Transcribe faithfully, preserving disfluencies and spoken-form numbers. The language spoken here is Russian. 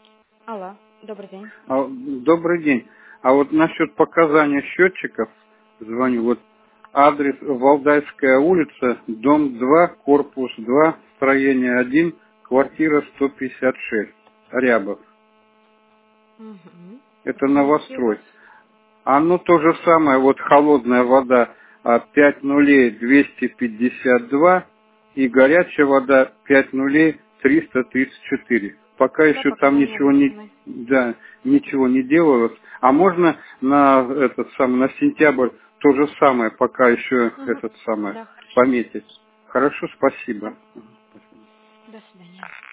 Алло, добрый день. А, добрый день. А вот насчет показания счетчиков звоню. Угу. Вот адрес Валдайская улица, дом два, корпус два, строение один, квартира сто пятьдесят шесть, Рябов. Угу. Это И какие у вас... новострой. Оно то же самое, вот холодная вода а, пять нулей двести пятьдесят два и горячая вода пять нулей триста тридцать четыре. Пока Да, еще там показания ничего не, одинаковые. да, ничего не делалось. А можно на этот самый, на сентябрь то же самое, пока еще Угу. этот самое Да, хорошо. пометить. Хорошо, спасибо. Да. До свидания.